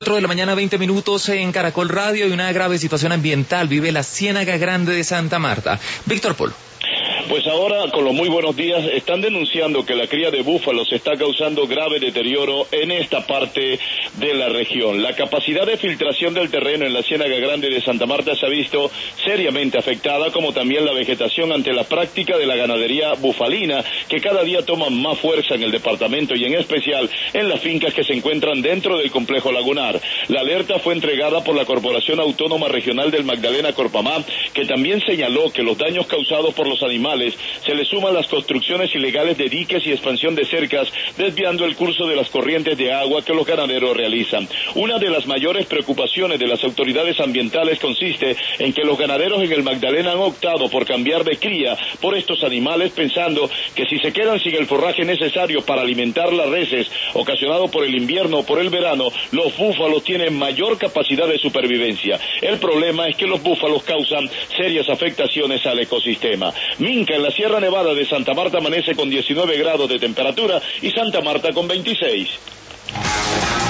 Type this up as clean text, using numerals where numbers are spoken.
4 de la mañana, 20 minutos en Caracol Radio, y una grave situación ambiental vive la Ciénaga Grande de Santa Marta. Víctor Polo. Pues ahora, con los muy buenos días, están denunciando que la cría de búfalos está causando grave deterioro en esta parte de la región. La capacidad de filtración del terreno en la Ciénaga Grande de Santa Marta se ha visto seriamente afectada, como también la vegetación ante la práctica de la ganadería bufalina, que cada día toma más fuerza en el departamento y en especial en las fincas que se encuentran dentro del complejo lagunar. La alerta fue entregada por la Corporación Autónoma Regional del Magdalena Corpamá, que también señaló que los daños causados por los animales se le suman las construcciones ilegales de diques y expansión de cercas, desviando el curso de las corrientes de agua que los ganaderos realizan. Una de las mayores preocupaciones de las autoridades ambientales consiste en que los ganaderos en el Magdalena han optado por cambiar de cría por estos animales, pensando que si se quedan sin el forraje necesario para alimentar las reses, ocasionado por el invierno o por el verano, los búfalos tienen mayor capacidad de supervivencia. El problema es que los búfalos causan serias afectaciones al ecosistema. Minca, en la Sierra Nevada de Santa Marta, amanece con 19 grados de temperatura y Santa Marta con 26.